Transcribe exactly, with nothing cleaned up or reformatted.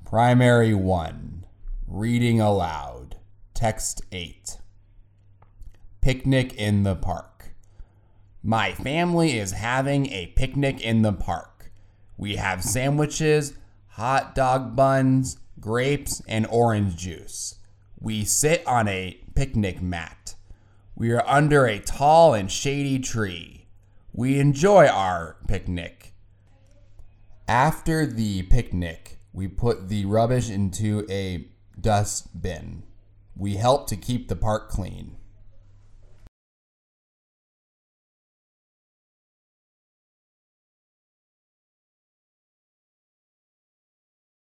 Primary one, reading aloud, text eight. Picnic in the park. My family is having a picnic in the park. We have sandwiches, hot dog buns, grapes, and orange juice. We sit on a picnic mat. We are under a tall and shady tree. We enjoy our picnic. After the picnic, we put the rubbish into a dustbin. We help to keep the park clean.